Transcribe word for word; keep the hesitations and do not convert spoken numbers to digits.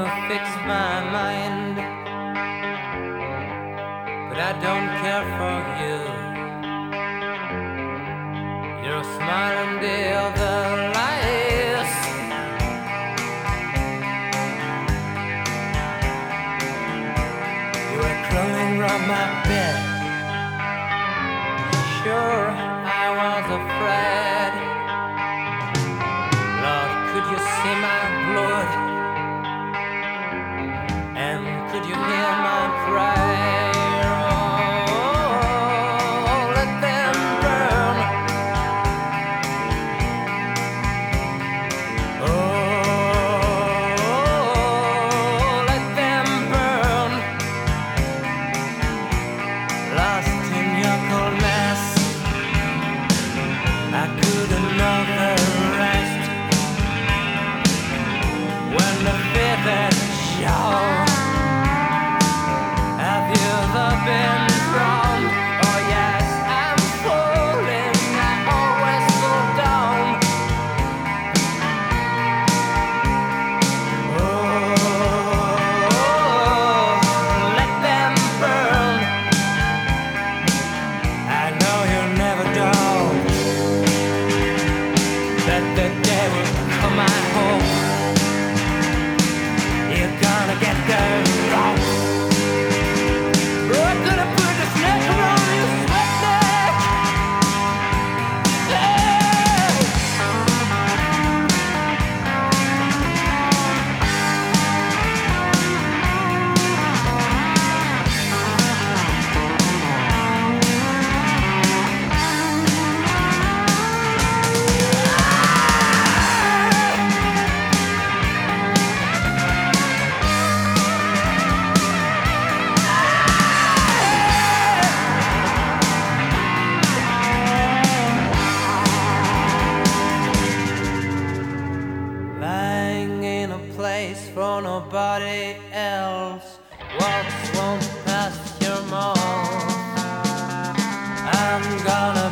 never fix my mind, but I don't care for you. You're smiling the other lies. You were crawling round my bed. Sure, I was afraid. Lord, could you see my blood? And could you hear my prayer? Oh, let them burn. Oh, let them burn. Lost in your coldness, I couldn't know the rest. When the feather showed, have you ever been drowned? Oh yes, I'm falling, I always go down. Oh, let them burn. I know you never doubt that the day will come, I hope. You're gonna get there wrong. We're gonna put a snake around your sweat neck. Hey! Lying in a place for nobody else. Walks won't pass your mouth. I'm gonna